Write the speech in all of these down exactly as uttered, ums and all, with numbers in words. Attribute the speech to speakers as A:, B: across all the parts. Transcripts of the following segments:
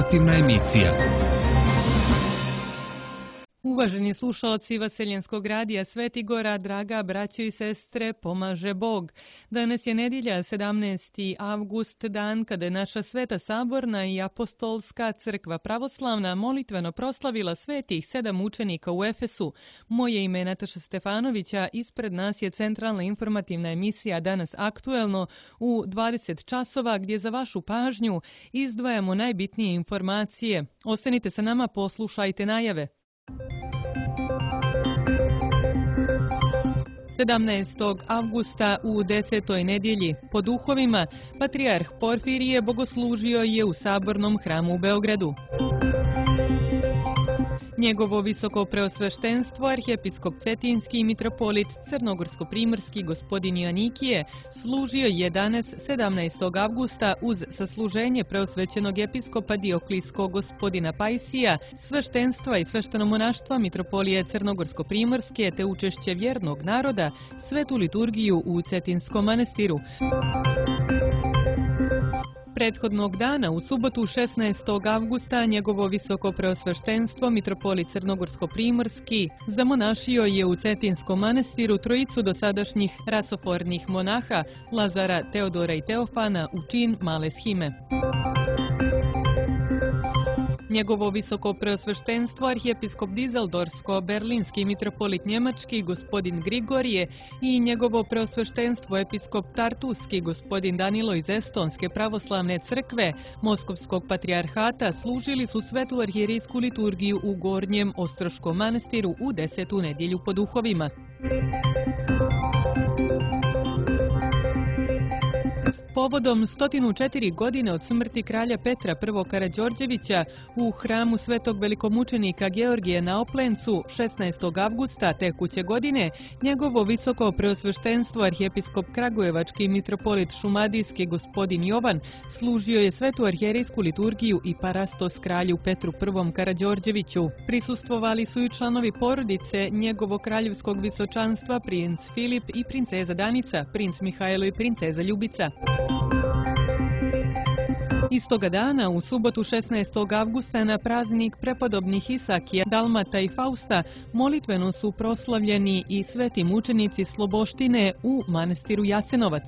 A: informativna emisija.
B: Uvaženi slušalci Vaseljenskog radija Sveti Gora, draga braćo i sestre, pomaže Bog. Danas je nedjelja sedamnaesti avgust, dan kada je naša Sveta Saborna i Apostolska crkva pravoslavna molitveno proslavila svetih sedam učenika u Efesu. Moje ime je Nataša Stefanovića, ispred nas je centralna informativna emisija Danas aktuelno u dvadeset časova, gdje za vašu pažnju izdvajamo najbitnije informacije. Ostanite sa nama, poslušajte najave. sedamnaestog avgusta u desetoj nedjelji po duhovima patrijarh Porfirije bogoslužio je u Sabornom hramu u Beogradu. Njegovo visoko preosveštenstvo arhijepiskop Cetinski i mitropolit Crnogorsko-primorski gospodin Joanikije služio je danas sedamnaestog avgusta uz sasluženje preosvećenog episkopa Dioklijskog gospodina Pajsija, sveštenstva i sveštenomonaštva mitropolije Crnogorsko-primorske te učešće vjernog naroda svetu liturgiju u Cetinskom manastiru. Prethodnog dana, u subotu šesnaestog avgusta, njegovo visoko preosveštenstvo mitropolit Crnogorsko-primorski zamonašio je u Cetinskom manastiru trojicu dosadašnjih rasofornih monaha Lazara, Teodora i Teofana u čin male shime. Njegovo visoko preosveštenstvo arhijepiskop Dizeldorsko-berlinski mitropolit njemački gospodin Grigorije i njegovo preosveštenstvo episkop Tartuski gospodin Danilo iz Estonske pravoslavne crkve Moskovskog patrijarhata služili su svetu arhijerijsku liturgiju u Gornjem Ostroškom manastiru u desetu nedjelju po duhovima. Povodom sto četiri godine od smrti kralja Petra I. Karađorđevića u hramu svetog velikomučenika Georgije na Oplencu šesnaestog avgusta tekuće godine, njegovo visoko preosveštenstvo arhijepiskop Kragujevački mitropolit Šumadijski gospodin Jovan služio je svetu arhijerijsku liturgiju i parastos kralju Petru I. Karađorđeviću. Prisustvovali su i članovi porodice njegovog kraljevskog visočanstva princ Filip i princeza Danica, princ Mihajlo i princeza Ljubica. Istoga dana, u subotu šesnaestog avgusta, na praznik prepodobnih Isakija, Dalmata i Fausta, molitveno su proslavljeni i sveti mučenici Sloboštine u manastiru Jasenovac.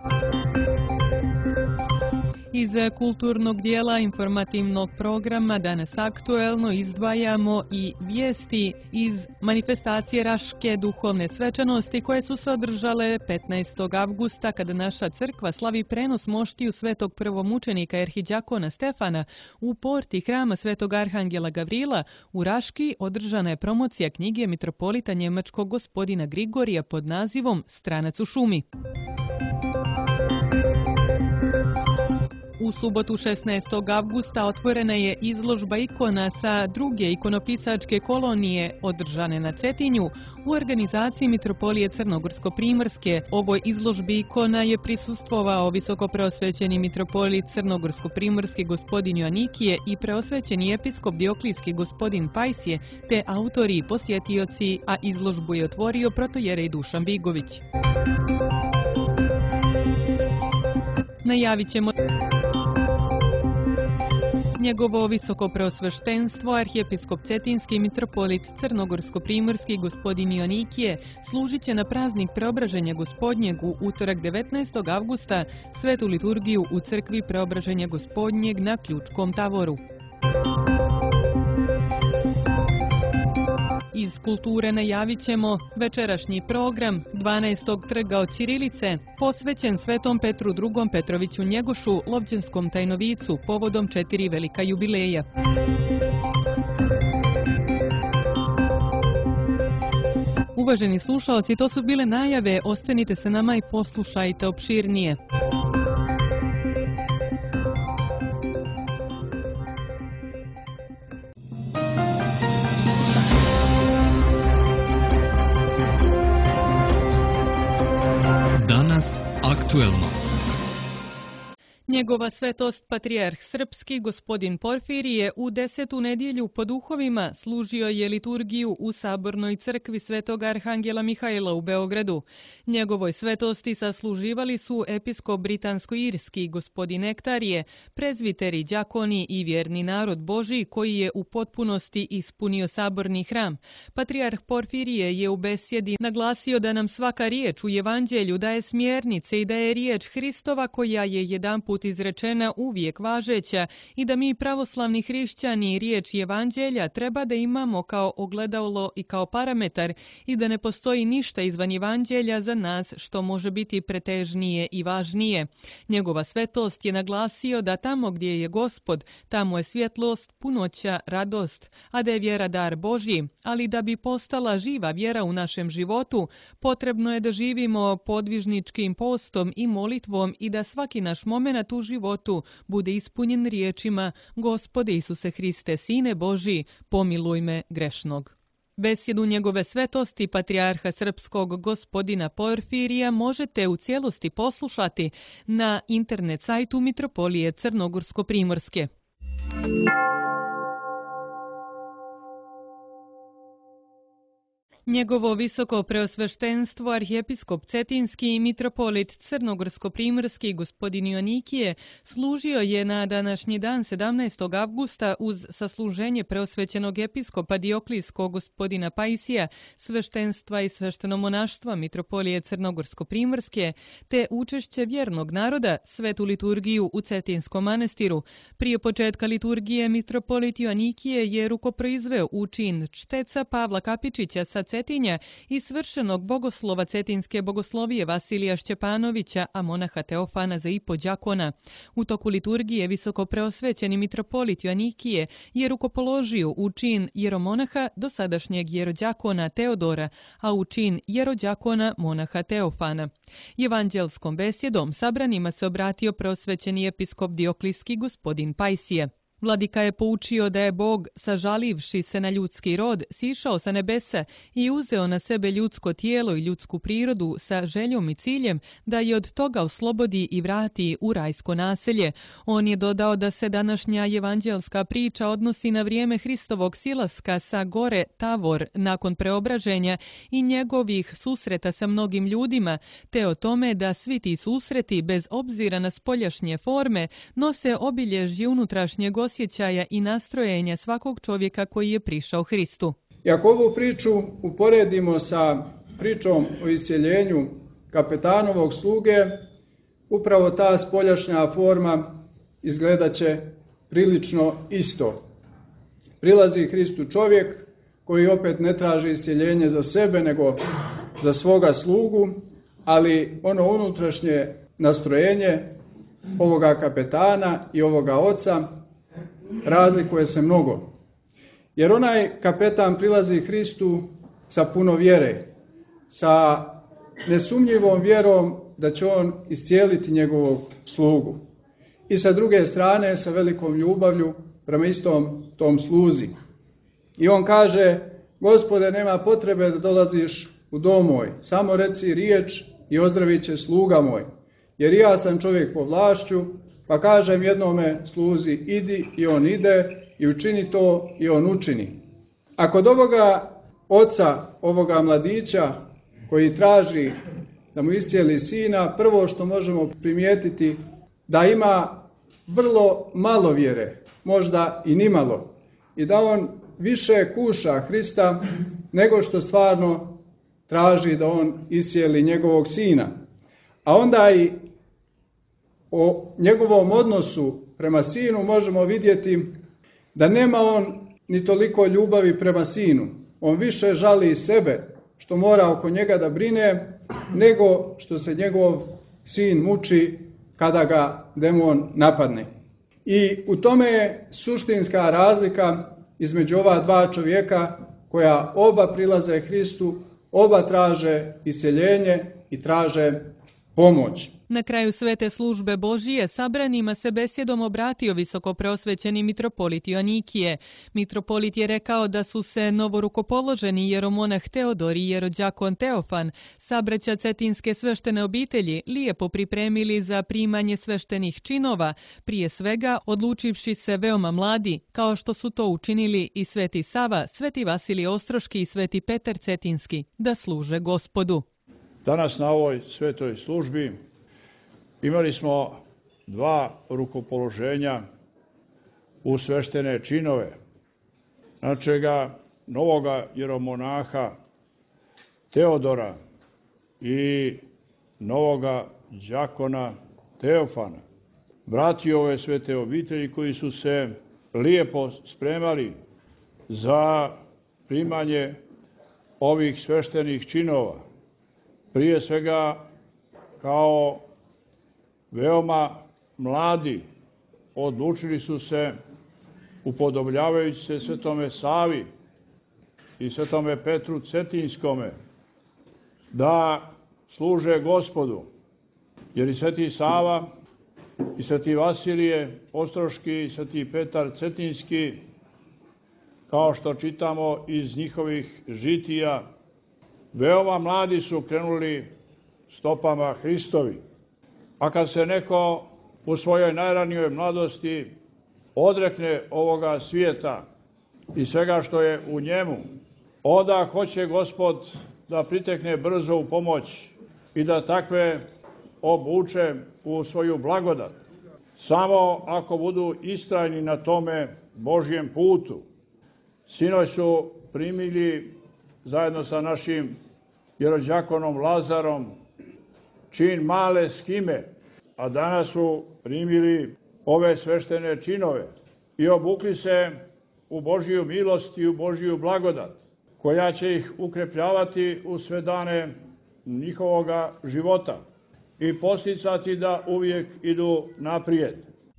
B: Iz kulturnog dijela informativnog programa Danas aktuelno izdvajamo i vijesti iz manifestacije Raške duhovne svečanosti koje su se održale petnaestog avgusta kada naša crkva slavi prenos moštiju svetog prvomučenika erhidjakona Stefana u porti hrama svetog arhangela Gavrila. U Raški održana je promocija knjige mitropolita njemačkog gospodina Grigorija pod nazivom Stranac u šumi. U subotu šesnaestog avgusta otvorena je izložba ikona sa druge ikonopisačke kolonije održane na Cetinju u organizaciji mitropolije Crnogorsko-primorske. Ovoj izložbi ikona je prisustvovao visoko preosvećeni mitropolit Crnogorsko-primorski gospodin Joanikije i preosvećeni episkop Dioklijski gospodin Pajsije te autori i posjetioci, a izložbu je otvorio protojerej Dušan Bigović. Najavit ćemo njegovo visoko preosveštenstvo arhijepiskop Cetinski mitropolit Crnogorsko-primorski gospodin Joanikije služit će na praznik Preobraženja Gospodnjeg u utorak devetnaestog avgusta svetu liturgiju u crkvi Preobraženja Gospodnjeg na Ključkom tavoru. Iz kulture najavit ćemo večerašnji program dvanaestog trga od ćirilice posvećen Svetom Petru drugom Petroviću Njegošu, Lovćenskom tajnovicu povodom četiri velika jubileja. Uvaženi slušalci, to su bile najave, ostanite sa nama i poslušajte opširnije.
A: Aktuelno.
B: Njegova svetost patrijarh srpski gospodin Porfirije u desetu nedjelju po duhovima služio je liturgiju u Sabornoj crkvi svetog arhangela Mihajla u Beogradu. Njegovoj svetosti sasluživali su episkop britansko-irski gospodin Nektarije, prezviteri, đakoni i vjerni narod Božji koji je u potpunosti ispunio saborni hram. Patrijarh Porfirije je u besjedi naglasio da nam svaka riječ u evanđelju daje smjernice i da je riječ Hristova koja je jedanput izrečena uvijek važeća i da mi pravoslavni hrišćani riječ evanđelja treba da imamo kao ogledalo i kao parametar i da ne postoji ništa izvan evanđelja za nas što može biti pretežnije i važnije. Njegova svetost je naglasio da tamo gdje je Gospod, tamo je svjetlost, punoća, radost, a da je vjera dar Božji, ali da bi postala živa vjera u našem životu, potrebno je da živimo podvižničkim postom i molitvom i da svaki naš moment u životu bude ispunjen riječima: Gospode Isuse Hriste, Sine Božji, pomiluj me grešnog. Besjedu njegove svetosti patrijarha srpskog gospodina Porfirija možete u cijelosti poslušati na internet sajtu Mitropolije Crnogorsko-Primorske. Njegovo visoko preosveštenstvo arhijepiskop Cetinski i mitropolit Crnogorsko-Primorski gospodin Joanikije služio je na današnji dan sedamnaestog avgusta uz sasluženje preosvećenog episkopa Dioklijskog gospodina Pajsija, sveštenstva i sveštenomonaštva mitropolije Crnogorsko-Primorske, te učešće vjernog naroda svetu liturgiju u Cetinskom manastiru. Prije početka liturgije mitropolit Joanikije je rukoproizveo učin čteca Pavla Kapičića sa Cetinja i svršenog bogoslova Cetinske bogoslovije Vasilija Šćepanovića, a monaha Teofana za ipo đakona. U toku liturgije visoko preosvećeni mitropolit Joanikije je rukopoložio u čin jeromonaha dosadašnjeg jerođakona Teodora, a u čin jerođakona monaha Teofana. Evanđelskom besjedom sabranima se obratio preosvećeni episkop Dioklijski gospodin Pajsije. Vladika je poučio da je Bog, sažalivši se na ljudski rod, sišao sa nebesa i uzeo na sebe ljudsko tijelo i ljudsku prirodu sa željom i ciljem da je od toga oslobodi i vrati u rajsko naselje. On je dodao da se današnja evanđelska priča odnosi na vrijeme Hristovog silaska sa gore Tavor nakon preobraženja i njegovih susreta sa mnogim ljudima, te o tome da svi ti susreti, bez obzira na spoljašnje forme, nose obilježje unutrašnjeg osjećaja i nastrojenja svakog čovjeka koji je prišao Hristu.
A: I ako ovu priču uporedimo sa pričom o isceljenju kapetanovog sluge, upravo ta spoljašnja forma izgledat će prilično isto. Prilazi Hristu čovjek koji opet ne traži isceljenje za sebe, nego za svoga slugu, ali ono unutrašnje nastrojenje ovoga kapetana i ovoga oca razlikuje se mnogo. Jer onaj kapetan prilazi Hristu sa puno vjere, sa nesumnjivom vjerom da će on iscijeliti njegovog slugu. I sa druge strane sa velikom ljubavlju prema istom tom sluzi. I on kaže: Gospode, nema potrebe da dolaziš u dom moj, samo reci riječ i ozdravit će sluga moj. Jer ja sam čovjek po vlašću, pa kažem jednome sluzi idi i on ide, i učini to i on učini. A kod ovoga oca, ovoga mladića koji traži da mu iscijeli sina, prvo što možemo primijetiti da ima vrlo malo vjere, možda i nimalo, i da on više kuša Hrista nego što stvarno traži da on iscijeli njegovog sina. A onda i o njegovom odnosu prema sinu možemo vidjeti da nema on ni toliko ljubavi prema sinu. On više žali sebe što mora oko njega da brine, nego što se njegov sin muči kada ga demon napadne. I u tome je suštinska razlika između ova dva čovjeka koja oba prilaze Hristu, oba traže isceljenje i traže pomoć.
B: Na kraju svete službe Božije sabranima se besjedom obratio visoko preosvećeni mitropolit Joanikije. Mitropolit je rekao da su se novorukopoloženi jeromonah Teodor i jerođakon Teofan, sabraća Cetinske sveštene obitelji, lijepo pripremili za primanje sveštenih činova, prije svega odlučivši se veoma mladi, kao što su to učinili i sveti Sava, sveti Vasilij Ostroški i sveti Petar Cetinski, da služe Gospodu.
C: Danas na ovoj svetoj službi imali smo dva rukopoloženja u sveštene činove, našega novoga jeromonaha Teodora i novoga đakona Teofana, brati ove svete obitelji koji su se lijepo spremali za primanje ovih sveštenih činova. Prije svega kao veoma mladi odlučili su se, upodobljavajući se Svetome Savi i Svetome Petru Cetinskome, da služe Gospodu, jer i Sveti Sava i Sveti Vasilije Ostroški i Sveti Petar Cetinski, kao što čitamo iz njihovih žitija, veoma mladi su krenuli stopama Hristovi. A kad se neko u svojoj najranijoj mladosti odrekne ovoga svijeta i svega što je u njemu, onda hoće Gospod da pritekne brzo u pomoć i da takve obuče u svoju blagodat. Samo ako budu istrajni na tome Božjem putu. Sinoć su primili zajedno sa našim jerođakonom Lazarom čin male skime, a danas su primili ove sveštene činove i obukli se u Božju milost i u Božju blagodat, koja će ih ukrepljavati u sve dane njihovoga života i posticati da uvijek idu naprijed.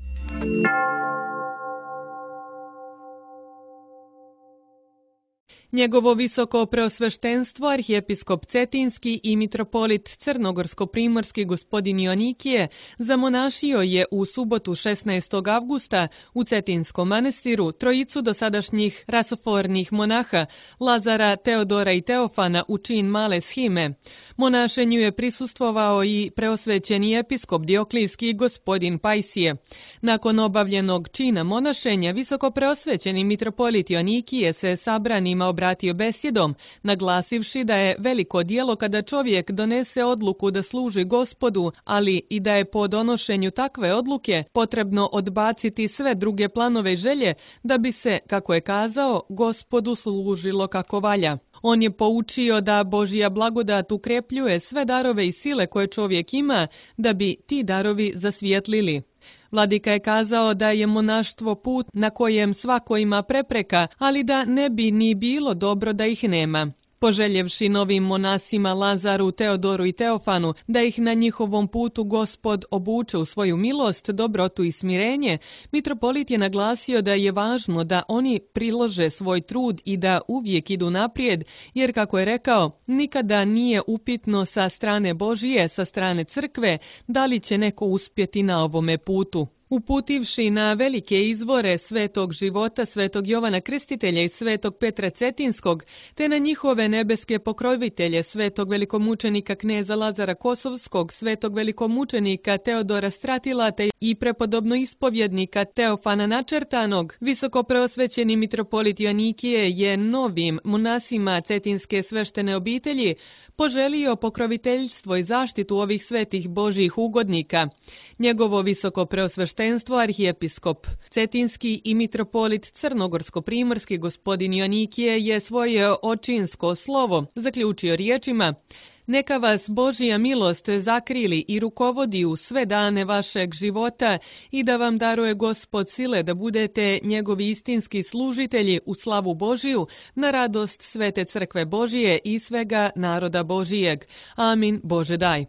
B: Njegovo visoko preosveštenstvo, arhijepiskop Cetinski i mitropolit Crnogorsko-primorski gospodin Joanikije zamonašio je u subotu šesnaestog avgusta u Cetinskom manastiru trojicu dosadašnjih rasofornih monaha Lazara, Teodora i Teofana u čin male shime. Monašenju je prisustvovao i preosvećeni episkop Dioklijski gospodin Pajsije. Nakon obavljenog čina monašenja, visoko preosvećeni mitropolit Joanikije se sabranima obratio besjedom, naglasivši da je veliko djelo kada čovjek donese odluku da služi Gospodu, ali i da je po donošenju takve odluke potrebno odbaciti sve druge planove i želje da bi se, kako je kazao, Gospodu služilo kako valja. On je poučio da Božja blagodat ukrepljuje sve darove i sile koje čovjek ima da bi ti darovi zasvijetlili. Vladika je kazao da je monaštvo put na kojem svako ima prepreka, ali da ne bi ni bilo dobro da ih nema. Poželjevši novim monasima Lazaru, Teodoru i Teofanu da ih na njihovom putu Gospod obuče u svoju milost, dobrotu i smirenje, mitropolit je naglasio da je važno da oni prilože svoj trud i da uvijek idu naprijed, jer, kako je rekao, nikada nije upitno sa strane Božije, sa strane crkve, da li će neko uspjeti na ovome putu. Uputivši na velike izvore svetog života svetog Jovana Krstitelja i svetog Petra Cetinskog, te na njihove nebeske pokrovitelje svetog velikomučenika kneza Lazara Kosovskog, svetog velikomučenika Teodora Stratilata i prepodobno ispovjednika Teofana Načertanog, visoko preosvećeni mitropolit Joanikije je novim monasima Cetinske sveštene obitelji poželio pokroviteljstvo i zaštitu ovih svetih Božjih ugodnika. Njegovo visoko preosveštenstvo, arhijepiskop Cetinski i mitropolit Crnogorsko-primorski gospodin Joanikije je svoje očinsko slovo zaključio riječima: Neka vas Božja milost zakrili i rukovodi u sve dane vašeg života i da vam daruje Gospod sile da budete njegovi istinski služitelji u slavu Božiju, na radost svete crkve Božije i svega naroda Božijeg. Amin. Bože daj.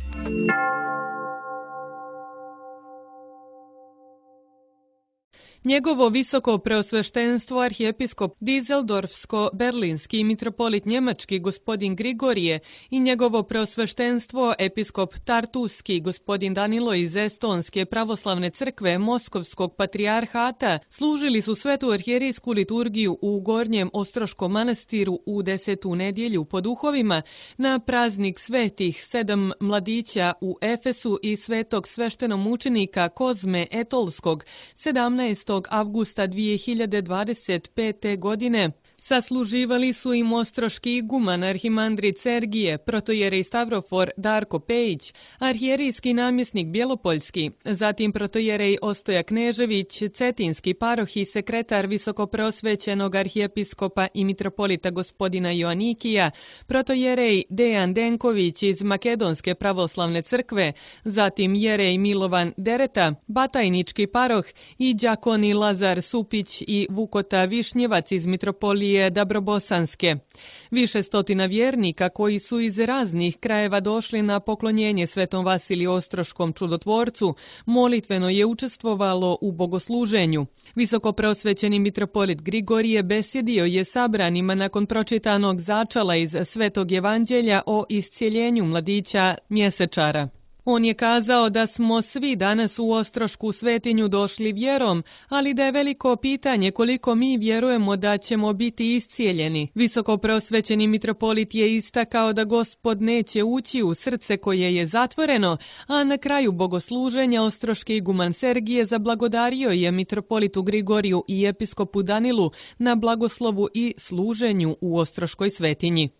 B: Njegovo visoko preosveštenstvo arhijepiskop Dizeldorfsko-berlinski mitropolit njemački gospodin Grigorije i njegovo preosveštenstvo episkop Tartuski gospodin Danilo iz Estonske pravoslavne crkve Moskovskog patrijarhata služili su svetu arhijerijsku liturgiju u Gornjem Ostroškom manastiru u desetu nedjelju po duhovima na praznik svetih sedam mladića u Efesu i svetog sveštenomučenika Kozme Etolskog sedamnaestog avgusta dvije hiljade dvadeset pete godine. Sasluživali su im ostroški iguman arhimandrit Sergije, protojerej Stavrofor Darko Pejić, arhijerijski namjesnik Bjelopoljski, zatim protojerej Ostoja Knežević, cetinski paroh i sekretar visokopreosvećenog arhijepiskopa i mitropolita gospodina Joanikija, protojerej Dejan Denković iz Makedonske pravoslavne crkve, zatim jerej Milovan Dereta, batajnički paroh i đakoni Lazar Supić i Vukota Višnjevac iz mitropolije Dabrobosanske. Više stotina vjernika koji su iz raznih krajeva došli na poklonjenje Svetom Vasiliju Ostroškom čudotvorcu molitveno je učestvovalo u bogosluženju. Visokopreosvećeni mitropolit Grigorije besjedio je sabranima nakon pročitanog začala iz Svetog Evanđelja o iscijeljenju mladića mjesečara. On je kazao da smo svi danas u Ostrošku svetinju došli vjerom, ali da je veliko pitanje koliko mi vjerujemo da ćemo biti iscijeljeni. Visokopreosvećeni mitropolit je istakao da Gospod neće ući u srce koje je zatvoreno, a na kraju bogosluženja ostroški iguman Sergije zablagodario je mitropolitu Grigoriju i episkopu Danilu na blagoslovu i služenju u Ostroškoj svetinji.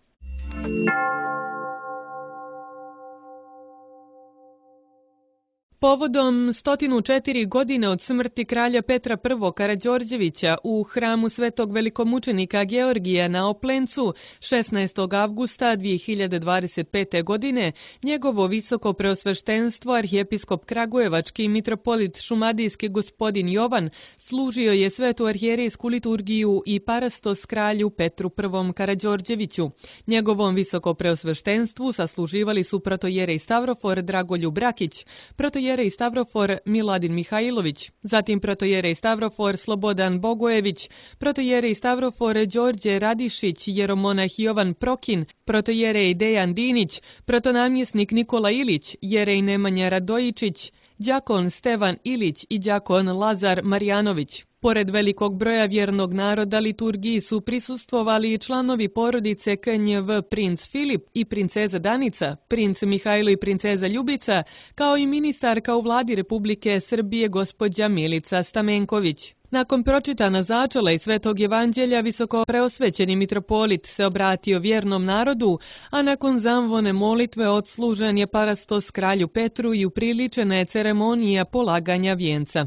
B: Povodom sto četiri godine od smrti kralja Petra I. Karađorđevića u hramu svetog velikomučenika Georgija na Oplencu šesnaestog avgusta dvije hiljade dvadeset pete. godine njegovo visoko preosveštenstvo arhijepiskop Kragujevački mitropolit šumadijski gospodin Jovan služio je svetu arhijerijsku liturgiju i parastos kralju Petru I. Karađorđeviću. Njegovom visoko preosveštenstvu sasluživali su protojerej Stavrofor Dragoljub Brakić, protojerej Stavrofor Miladin Mihajlović, zatim protojerej Stavrofor Slobodan Bogojević, protojerej Stavrofor Đorđe Radišić, jeromonah Jovan Prokin, protojerej Dejan Dinić, protonamjesnik Nikola Ilić, jerej Nemanja Radojičić, đakon Stevan Ilić i đakon Lazar Marjanović. Pored velikog broja vjernog naroda liturgiji su prisustvovali i članovi porodice K N V princ Filip i princeza Danica, princ Mihajlo i princeza Ljubica, kao i ministarka u vladi Republike Srbije gospođa Milica Stamenković. Nakon pročitana začela i Svetog Evanđelja visoko preosvećeni mitropolit se obratio vjernom narodu, a nakon zamvone molitve odslužen je parastos kralju Petru i upriličena je ceremonija polaganja vijenca.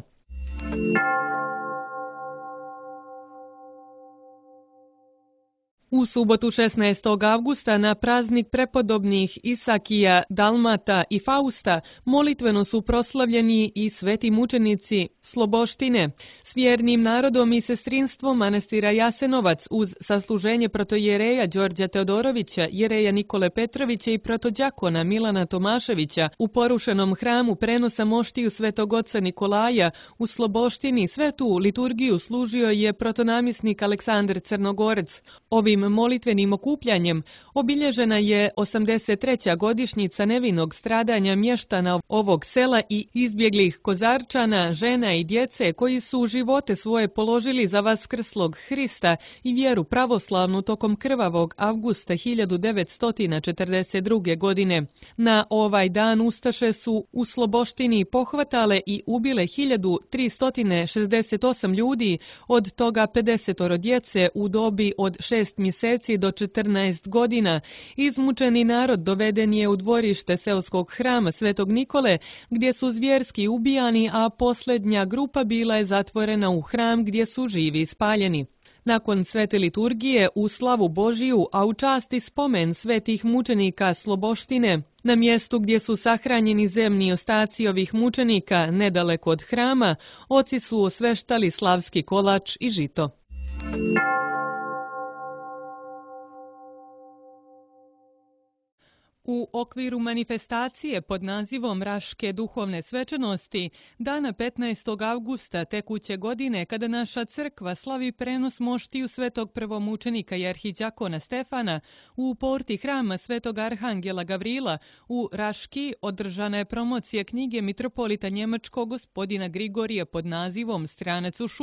B: U subotu šesnaestog avgusta na praznik prepodobnih Isakija, Dalmata i Fausta molitveno su proslavljeni i sveti mučenici Sloboštine. S vjernim narodom i sestrinstvom manastira Jasenovac uz sasluženje protojereja Đorđa Teodorovića, jereja Nikole Petrovića i protođakona Milana Tomaševića u porušenom hramu prenosa moštiju Svetog oca Nikolaja u Sloboštini svetu liturgiju služio je protonamjesnik Aleksandar Crnogorec. Ovim molitvenim okupljanjem obilježena je osamdeset treća godišnjica nevinog stradanja mještana ovog sela i izbjeglih Kozarčana, žena i djece koji su živote svoje položili za vaskrslog Hrista i vjeru pravoslavnu tokom krvavog avgusta hiljadu devetsto četrdeset druge. godine. Na ovaj dan ustaše su u Sloboštini pohvatale i ubile hiljadu tristo šezdeset osam ljudi, od toga pedeset djece u dobi od šest mjeseci do četrnaest godina. Izmučeni narod doveden je u dvorište seoskog hrama Svetog Nikole, gdje su zvjerski ubijani, a posljednja grupa bila je zatvorena u hram gdje su živi spaljeni. Nakon svete liturgije u slavu Božiju, a u čast i spomen svetih mučenika Sloboštine, na mjestu gdje su sahranjeni zemni ostaci ovih mučenika, nedaleko od hrama, oci su osveštali slavski kolač i žito. U okviru manifestacije pod nazivom Raške duhovne svečanosti, dana petnaestog avgusta tekuće godine, kada naša crkva slavi prenos moštiju svetog prvomučenika i arhiđakona Stefana u porti hrama svetog arhangela Gavrila, u Raški održana je promocija knjige mitropolita njemačkog gospodina Grigorija pod nazivom Stranac u šumi.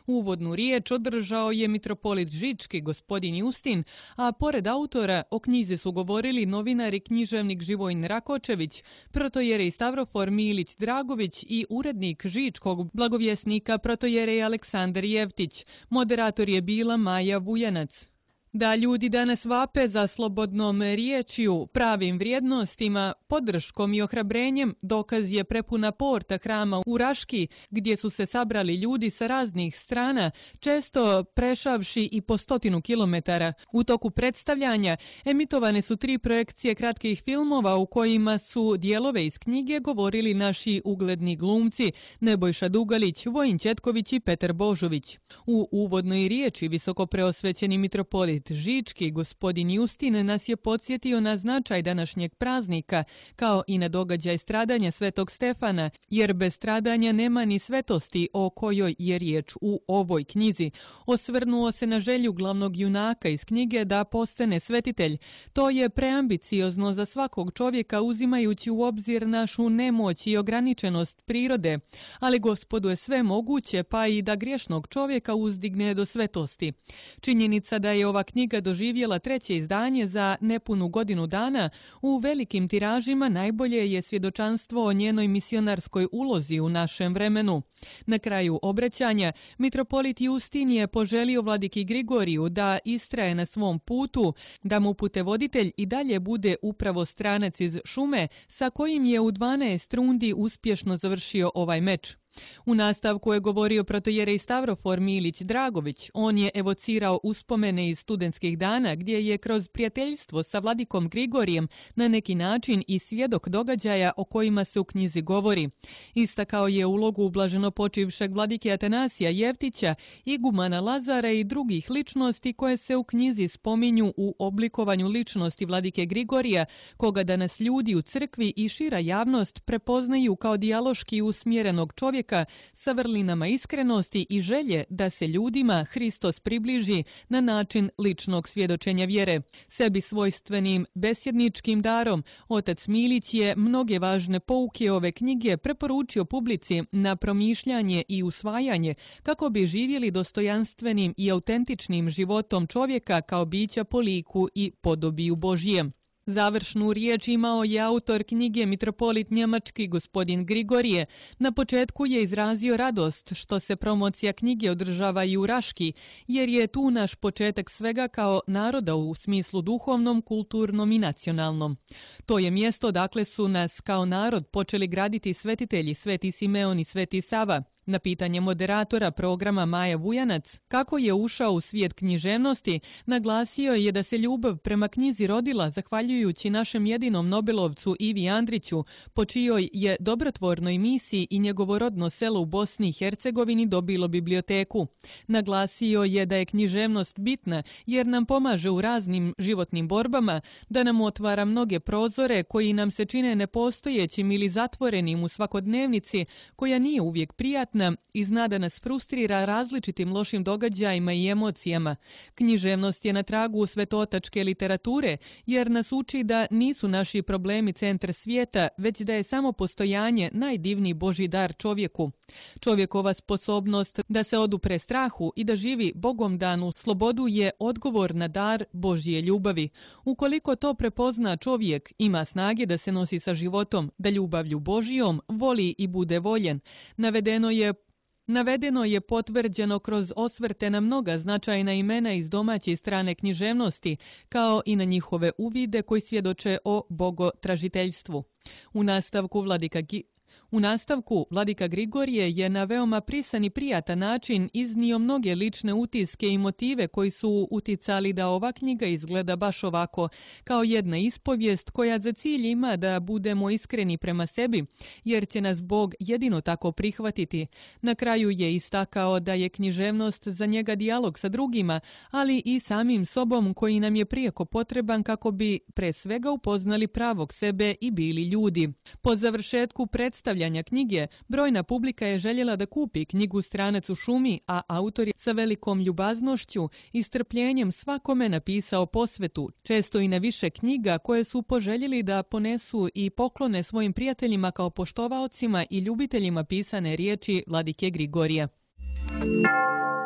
B: Uvodnu riječ održao je mitropolit Žički, gospodin Justin, a pored autora o knjizi su govorili novinar i književnik Živojin Rakočević, protojerej Stavrofor Milić Dragović i urednik Žičkog blagovjesnika protojerej Aleksandar Jevtić. Moderator je bila Maja Vujanac. Da ljudi danas vape za slobodnom riječju, pravim vrijednostima, podrškom i ohrabrenjem dokaz je prepuna porta hrama u Raški, gdje su se sabrali ljudi sa raznih strana, često prešavši i po stotinu kilometara. U toku predstavljanja emitovane su tri projekcije kratkih filmova u kojima su dijelove iz knjige govorili naši ugledni glumci Nebojša Dugalić, Vojin Četković i Petar Božović. U uvodnoj riječi visoko preosvećeni mitropolit Žički, gospodin Justin, nas je podsjetio na značaj današnjeg praznika, kao i na događaj stradanja Svetog Stefana, jer bez stradanja nema ni svetosti o kojoj je riječ u ovoj knjizi. Osvrnuo se na želju glavnog junaka iz knjige da postane svetitelj. To je preambiciozno za svakog čovjeka uzimajući u obzir našu nemoć i ograničenost prirode, ali Gospodu je sve moguće, pa i da griješnog čovjeka uzdigne do svetosti. Činjenica da je ova knjiga doživjela treće izdanje za nepunu godinu dana u velikim tiražima najbolje je svjedočanstvo o njenoj misionarskoj ulozi u našem vremenu. Na kraju obraćanja mitropolit Justin je poželio vladiki Grigoriju da istraje na svom putu, da mu putevoditelj i dalje bude upravo stranac iz šume sa kojim je u dvanaest rundi uspješno završio ovaj meč. U nastavku je govorio protojerej Stavrofor Milić Dragović. On je evocirao uspomene iz studentskih dana gdje je kroz prijateljstvo sa vladikom Grigorijem na neki način i svjedok događaja o kojima se u knjizi govori. Istakao je ulogu blaženo počivšeg vladike Atanasija Jevtića, igumana Lazara i drugih ličnosti koje se u knjizi spominju u oblikovanju ličnosti vladike Grigorija, koga danas ljudi u crkvi i šira javnost prepoznaju kao dijaloški usmjerenog čovjeka sa vrlinama iskrenosti i želje da se ljudima Hristos približi na način ličnog svjedočenja vjere. Sebi svojstvenim besjedničkim darom otac Milić je mnoge važne pouke ove knjige preporučio publici na promišljanje i usvajanje kako bi živjeli dostojanstvenim i autentičnim životom čovjeka kao bića po liku i podobiju Božjem. Završnu riječ imao je autor knjige mitropolit njemački gospodin Grigorije. Na početku je izrazio radost što se promocija knjige održava i u Raški, jer je tu naš početak svega kao naroda u smislu duhovnom, kulturnom i nacionalnom. To je mjesto dakle su nas kao narod počeli graditi svetitelji Sveti Simeon i Sveti Sava. Na pitanje moderatora programa Maja Vujanac kako je ušao u svijet književnosti, naglasio je da se ljubav prema knjizi rodila zahvaljujući našem jedinom Nobelovcu Ivi Andriću, po čijoj je dobrotvornoj misiji i njegovo rodno selo u Bosni i Hercegovini dobilo biblioteku. Naglasio je da je književnost bitna jer nam pomaže u raznim životnim borbama, da nam otvara mnoge prozore koji nam se čine nepostojećim ili zatvorenim u svakodnevnici koja nije uvijek prijatna i zna da nas frustrira različitim lošim događajima i emocijama. Književnost je na tragu svetotačke literature, jer nas uči da nisu naši problemi centar svijeta, već da je samo postojanje najdivniji Božji dar čovjeku. Čovjekova sposobnost da se odupre strahu i da živi Bogom danu slobodu je odgovor na dar Božje ljubavi. Ukoliko to prepozna čovjek, ima snage da se nosi sa životom, da ljubavlju Božjom voli i bude voljen. Navedeno je Navedeno je potvrđeno kroz osvrte na mnoga značajna imena iz domaće i strane književnosti, kao i na njihove uvide koji svjedoče o bogotražiteljstvu. U nastavku vladika Gi... U nastavku, vladika Grigorije je na veoma prisan i prijatan način iznio mnoge lične utiske i motive koji su uticali da ova knjiga izgleda baš ovako, kao jedna ispovijest koja za cilj ima da budemo iskreni prema sebi, jer će nas Bog jedino tako prihvatiti. Na kraju je istakao da je književnost za njega dijalog sa drugima, ali i samim sobom koji nam je prijeko potreban kako bi pre svega upoznali pravog sebe i bili ljudi. Po završetku predstavljanja knjige, brojna publika je željela da kupi knjigu Stranac u šumi, a autor je sa velikom ljubaznošću i strpljenjem svakome napisao posvetu, često i na više knjiga koje su poželjeli da ponesu i poklone svojim prijateljima kao poštovaocima i ljubiteljima pisane riječi vladike Grigorija.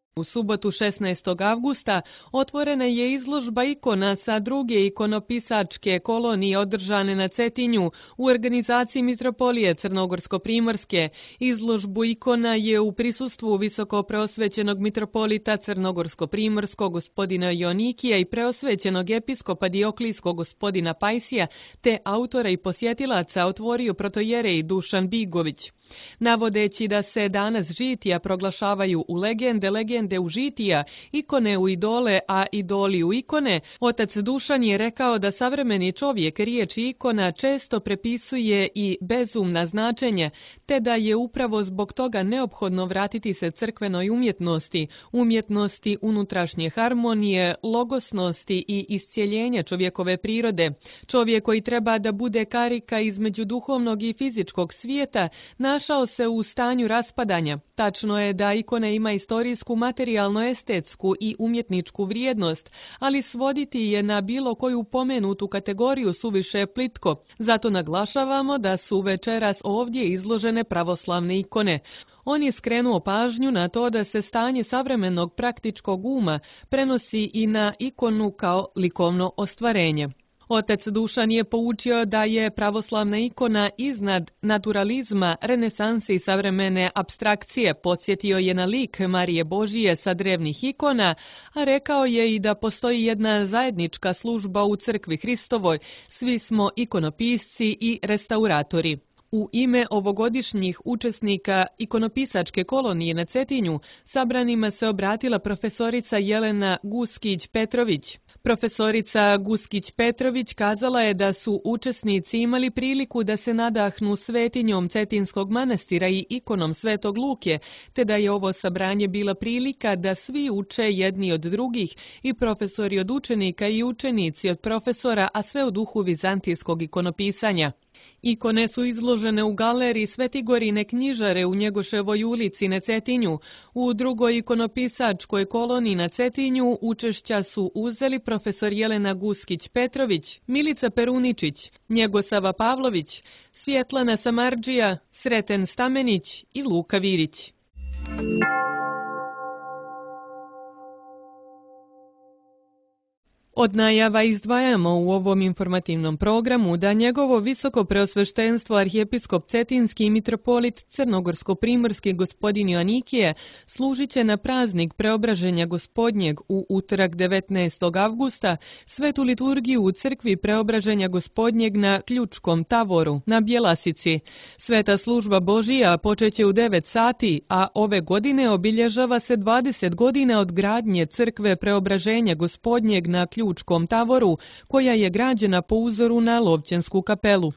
B: U subotu šesnaestog avgusta otvorena je izložba ikona sa druge ikonopisačke kolonije održane na Cetinju u organizaciji Mitropolije Crnogorsko-Primorske. Izložbu ikona je u prisustvu visoko preosvećenog mitropolita Crnogorsko-Primorskog gospodina Jonikija i preosvećenog episkopa Dioklijskog gospodina Pajsija te autora i posjetilaca otvorio protojerej Dušan Bigović. Navodeći da se danas žitija proglašavaju u legende, legende u žitija, ikone u idole, a idoli u ikone, otac Dušan je rekao da savremeni čovjek riječi ikona često prepisuje i bezumna značenje, te da je upravo zbog toga neophodno vratiti se crkvenoj umjetnosti, umjetnosti unutrašnje harmonije, logosnosti i iscijeljenja čovjekove prirode. Čovjek koji treba da bude karika između duhovnog i fizičkog svijeta, našao se u stanju raspadanja. Tačno je da ikona ima istorijsku, materijalno-estetsku i umjetničku vrijednost, ali svoditi je na bilo koju pomenutu kategoriju suviše plitko. Zato naglašavamo da su večeras ovdje izložene pravoslavne ikone. On je skrenuo pažnju na to da se stanje savremenog praktičkog uma prenosi i na ikonu kao likovno ostvarenje. Otac Dušan je poučio da je pravoslavna ikona iznad naturalizma, renesanse i savremene apstrakcije. Podsjetio je na lik Marije Božije sa drevnih ikona, a rekao je i da postoji jedna zajednička služba u crkvi Hristovoj. Svi smo ikonopisci i restauratori. U ime ovogodišnjih učesnika ikonopisačke kolonije na Cetinju sabranima se obratila profesorica Jelena Guskić-Petrović. Profesorica Guskić-Petrović kazala je da su učesnici imali priliku da se nadahnu svetinjom Cetinskog manastira i ikonom Svetog Luke, te da je ovo sabranje bila prilika da svi uče jedni od drugih, i profesori od učenika i učenici od profesora, a sve u duhu vizantijskog ikonopisanja. Ikone su izložene u galeriji Svetigorine knjižare u Njegoševoj ulici na Cetinju. U drugoj ikonopisačkoj koloniji na Cetinju učešća su uzeli profesor Jelena Guskić-Petrović, Milica Peruničić, Njegosava Pavlović, Svjetlana Samardžija, Sreten Stamenić i Luka Virić. Od najava izdvajamo u ovom informativnom programu da njegovo visoko preosveštenstvo arhijepiskop Cetinski i mitropolit Crnogorsko-Primorski gospodin Joanikije služit će na praznik Preobraženja Gospodnjeg u utorak devetnaestog avgusta svetu liturgiju u crkvi Preobraženja Gospodnjeg na Ključkom Tavoru na Bjelasici. Sveta služba Božija počeće u devet sati, a ove godine obilježava se dvadeset godina od gradnje crkve Preobraženja Gospodnjeg na Ključkom Tavoru, koja je građena po uzoru na Lovćensku kapelu.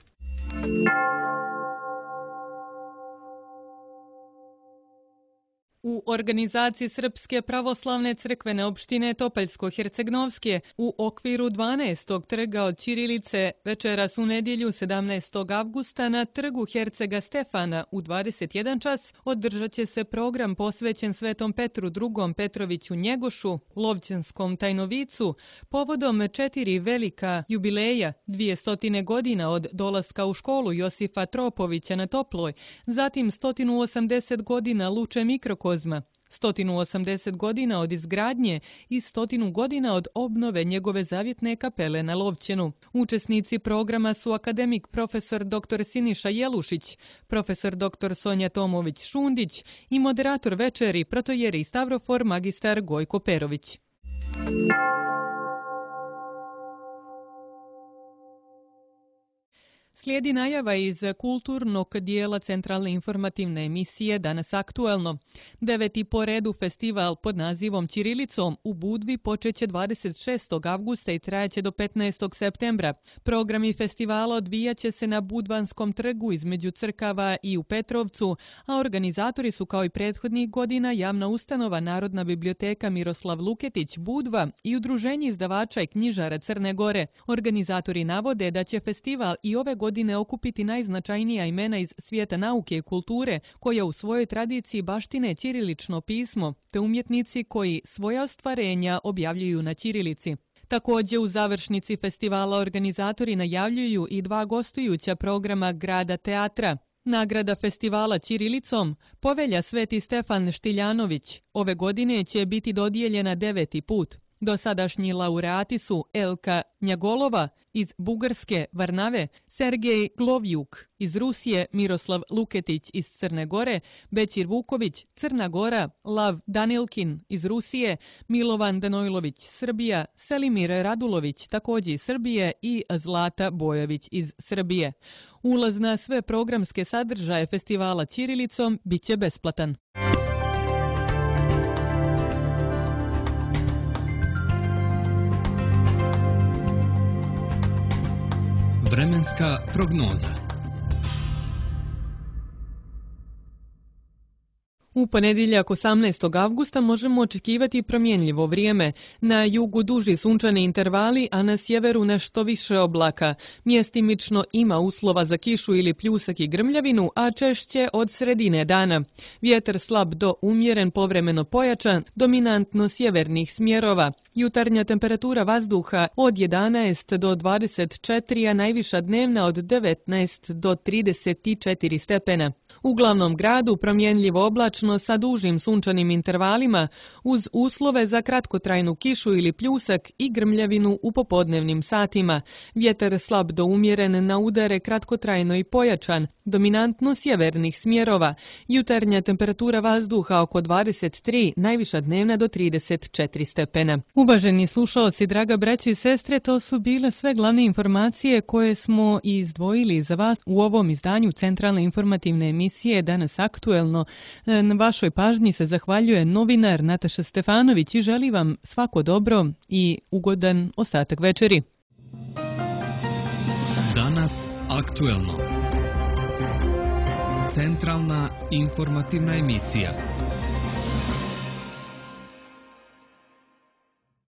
B: U organizaciji Srpske pravoslavne crkvene opštine Topaljsko-Hercegnovske u okviru dvanaestog trga od ćirilice večeras u nedjelju sedamnaestog avgusta na trgu Hercega Stefana u dvadeset jedan čas održat će se program posvećen Svetom Petru drugom Petroviću Njegošu, Lovćenskom Tajnovicu, povodom četiri velika jubileja, dvije godina od dolaska u školu Josifa Tropovića na Toploj, zatim sto osamdeset godina Luče Mikrokozma, sto osamdeset godina od izgradnje i stotinu godina od obnove njegove zavjetne kapele na Lovćenu. Učesnici programa su akademik profesor doktor Siniša Jelušić, profesor doktor Sonja Tomović-Šundić i moderator večeri protojeri Stavrofor magistar Gojko Perović. Slijedi najava iz kulturnog dijela centralne informativne emisije Danas aktuelno. Deveti po redu festival pod nazivom Ćirilicom u Budvi počeće dvadeset šestog avgusta i trajaće do petnaestog septembra. Programi festivala odvijaće se na Budvanskom trgu između crkava i u Petrovcu, a organizatori su kao i prethodnih godina javna ustanova Narodna biblioteka Miroslav Luketić Budva i Udruženje izdavača i knjižara Crne Gore. Organizatori navode da će festival i ove godine godine okupiti najznačajnija imena iz svijeta nauke i kulture, koja u svojoj tradiciji baštine ćirilično pismo, te umjetnici koji svoja ostvarenja objavljuju na ćirilici. Također u završnici festivala organizatori najavljuju i dva gostujuća programa Grada teatra. Nagrada festivala ćirilicom Povelja Sveti Stefan Štiljanović ove godine će biti dodijeljena deveti put. Dosadašnji laureati su Elka Njagolova iz Bugarske Varnave, Sergej Glovjuk iz Rusije, Miroslav Luketić iz Crne Gore, Bećir Vuković, Crna Gora, Lav Danilkin iz Rusije, Milovan Danojlović, Srbija, Selimir Radulović, također iz Srbije i Zlata Bojović iz Srbije. Ulaz na sve programske sadržaje festivala ćirilicom bit će besplatan.
D: Vremenska prognoza.
B: U ponedjeljak osamnaestog avgusta možemo očekivati promjenljivo vrijeme. Na jugu duži sunčani intervali, a na sjeveru nešto više oblaka. Mjestimično ima uslova za kišu ili pljusak i grmljavinu, a češće od sredine dana. Vjetar slab do umjeren, povremeno pojačan, dominantno sjevernih smjerova. Jutarnja temperatura vazduha od jedanaest do dvadeset četiri, a najviša dnevna od devetnaest do trideset četiri stepena. U glavnom gradu promjenljivo oblačno sa dužim sunčanim intervalima uz uslove za kratkotrajnu kišu ili pljusak i grmljavinu u popodnevnim satima. Vjetar slab do umjeren, na udare kratkotrajno i pojačan, dominantno sjevernih smjerova. Jutarnja temperatura vazduha oko dvadeset tri, najviša dnevna do trideset četiri stepena. Uvaženi slušaoci, draga braći i sestre, to su bile sve glavne informacije koje smo izdvojili za vas u ovom izdanju Centralne informativne emisije Danas aktuelno. Na vašoj pažnji se zahvaljuje novinar Nataša Stefanović i želi vam svako dobro i ugodan ostatak večeri.
D: Danas aktuelno. Centralna informativna emisija.